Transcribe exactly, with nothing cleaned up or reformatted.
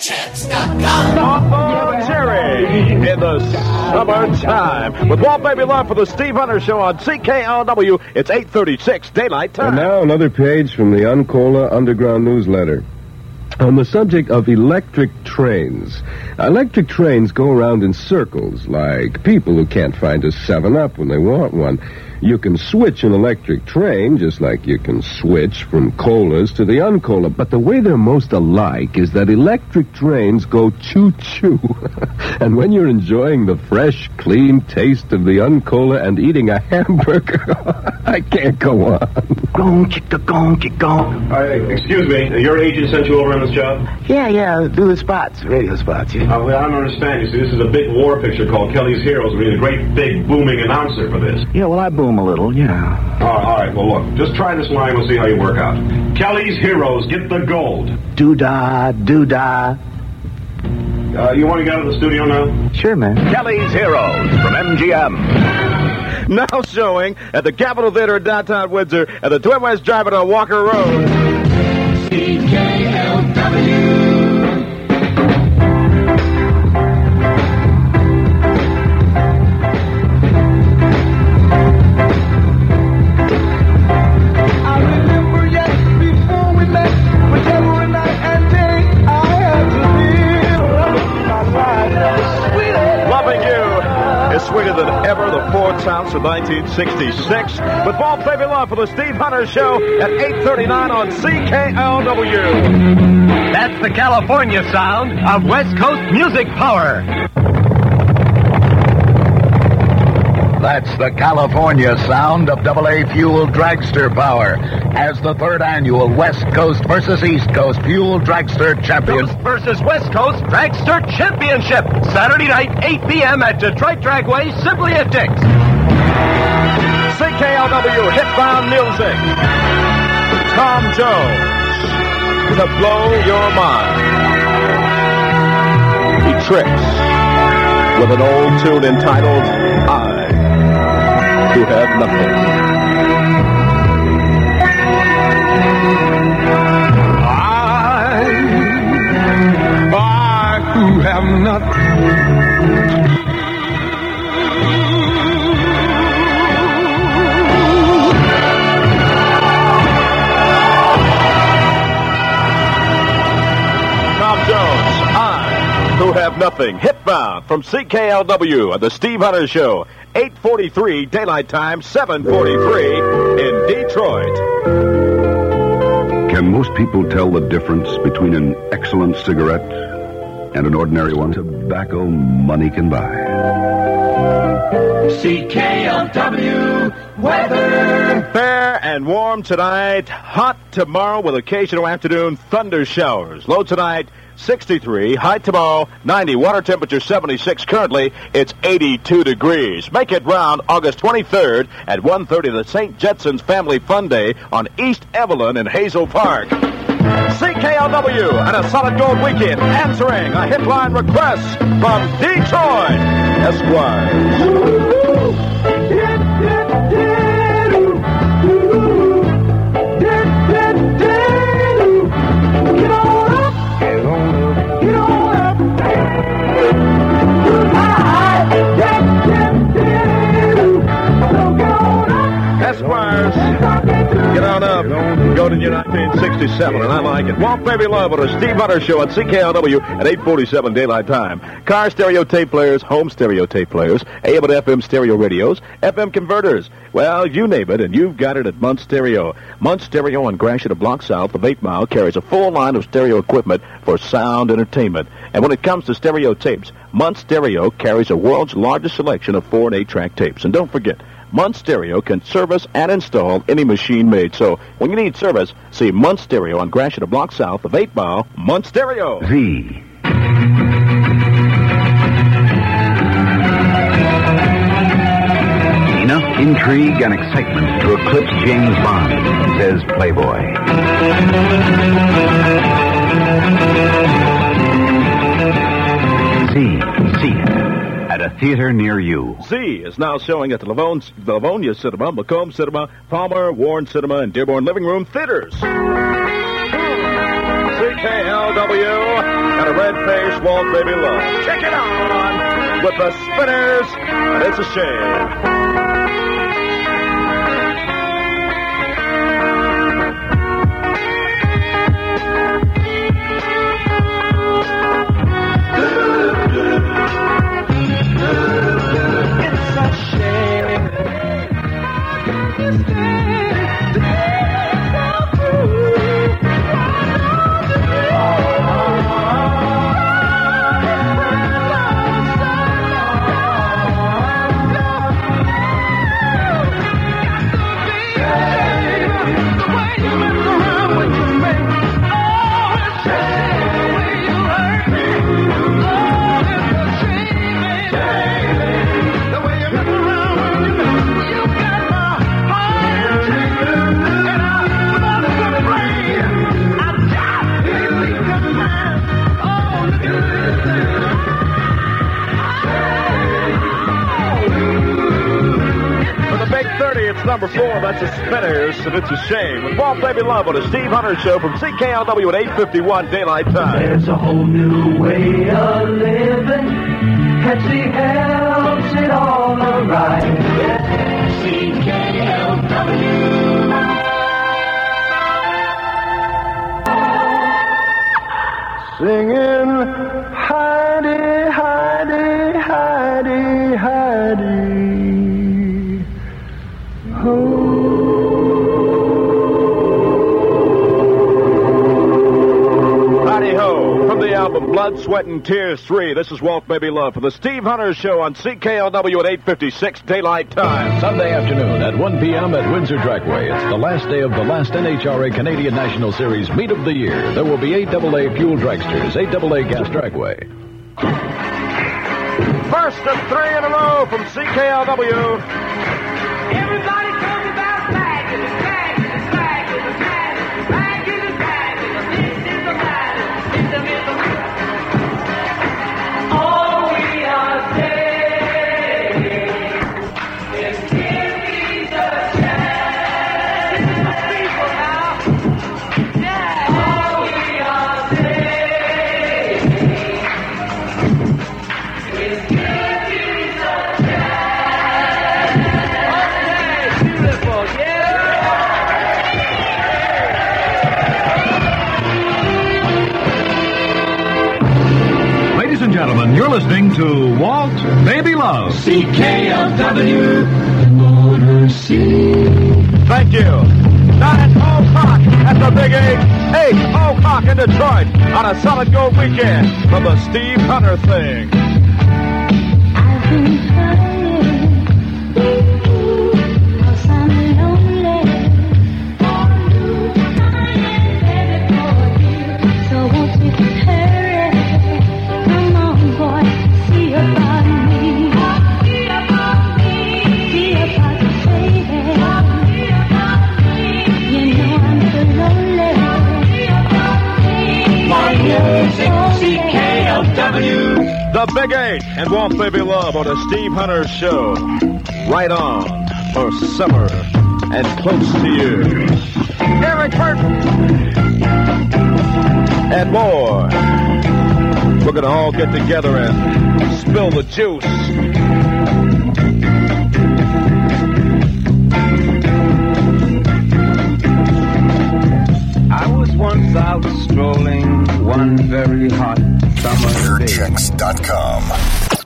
chance dot com. Oh, Jerry, in the summertime. With Walt Baby Love for the Steve Hunter Show on C K L W. It's eight thirty-six Daylight Time. And now another page from the Uncola Underground Newsletter. On the subject of electric trains. Electric trains go around in circles, like people who can't find a seven up when they want one. You can switch an electric train, just like you can switch from colas to the Uncola. But the way they're most alike is that electric trains go choo-choo. And when you're enjoying the fresh, clean taste of the Uncola and eating a hamburger, I can't go on. Gong, chicka, gong, chicka, gong. Uh, excuse me, your agent sent you over on this job? Yeah, yeah, do the spots, radio spots, yeah. Uh, well, I don't understand. You see, this is a big war picture called Kelly's Heroes. We need a great, big, booming announcer for this. Yeah, well, I boom a little, yeah. All right, all right, well, look, just try this line. We'll see how you work out. Kelly's Heroes, get the gold. Doo-dah, doo-dah. Uh, you want to get out of the studio now? Sure, man. Kelly's Heroes from M G M. Now showing at the Capitol Theater in downtown Windsor and the Twin West Drive-In on Walker Road. C K L W. Sweeter than ever, the fourth sounds of nineteen sixty-six. With Walt Baby Love for the Steve Hunter Show at eight thirty-nine on C K L W. That's the California sound of West Coast music power. That's the California sound of double A Fuel Dragster power as the third annual West Coast versus East Coast Fuel Dragster Champion. Coast versus West Coast Dragster Championship. Saturday night, eight p.m. at Detroit Dragway, simply at Dick's. C K L W Hitbound Music. Tom Jones to blow your mind. He tricks with an old tune entitled I Who Have Nothing. I, I who have nothing. Tom Jones, I Who Have Nothing. Hitbound from C K L W and the Steve Hunter Show. eight forty-three Daylight Time, seven forty-three in Detroit. Can most people tell the difference between an excellent cigarette and an ordinary one? Tobacco money can buy. C K L W weather. Fair and warm tonight. Hot tomorrow with occasional afternoon thunder showers. Low tonight, sixty-three. High tomorrow, ninety. Water temperature, seventy-six. Currently, it's eighty-two degrees. Make it round August twenty-third at one thirty, the Saint Jetsons Family Fun Day on East Evelyn in Hazel Park. C K L W and a Solid Gold Weekend answering a hitline request from Detroit. Esquire. Esquires, get on up. Go to nineteen sixty-seven, and I like it. Walt Baby Love on a Steve Hunter Show at C K L W at eight forty-seven Daylight Time. Car stereo tape players, home stereo tape players, A M and F M stereo radios, F M converters. Well, you name it, and you've got it at Muntz Stereo. Muntz Stereo on Gratiot, a block south of eight Mile, carries a full line of stereo equipment for sound entertainment. And when it comes to stereo tapes, Muntz Stereo carries the world's largest selection of four and eight track tapes. And don't forget, Muntz Stereo can service and install any machine made. So when you need service, see Muntz Stereo on Gratiot, a block south of eight Mile. Muntz Stereo. Z. Enough intrigue and excitement to eclipse James Bond, says Playboy. Z. See it at a theater near you. Z is now showing at the Livonia, the Livonia Cinema, Macomb Cinema, Palmer, Warren Cinema, and Dearborn Living Room Theaters. C K L W got a red Here's Walt Baby Love. Check it on with the Spinners, and it's a shame. It's number four. That's the Spinners, and it's a shame. With Walt Baby Love on the Steve Hunter Show from C K L W at eight fifty-one Daylight Time. There's a whole new way of living. Pepsi helps it all right. C K L W. Singing Heidi, Heidi, Heidi, Heidi. Howdy ho! From the album Blood, Sweat, and Tears three, this is Walt Baby Love for the Steve Hunter Show on C K L W at eight fifty-six Daylight Time. Sunday afternoon at one p.m. at Windsor Trackway. It's the last day of the last N H R A Canadian National Series Meet of the Year. There will be eight double A fuel dragsters, eight double A gas trackway. First of three in a row from C K L W. Everybody talks about bagging and bagging and bagging and bagging, bagging and bagging. This is the matter. System is the matter. All we are saying is give me the chance. This is the people now. Yeah. All we are saying is give me the chance. Ladies and gentlemen, you're listening to Walt Baby Love. C K L W Motor City. Thank you. Nine o'clock at the Big Eight. Eight o'clock in Detroit on a solid gold weekend from the Steve Hunter thing. I've been crying, cause I'm lonely. So won't you hurry? Come on, boy, see about me. See about me. See about the baby. See about me. You know I'm so lonely. See about me. My music, C K L W. The Big Eight and Walt Baby Love on the Steve Hunter Show. Right on for summer and close to you. Eric Burton and more. We're going to all get together and spill the juice. I was once out strolling one very hot summer day. Chicks dot com.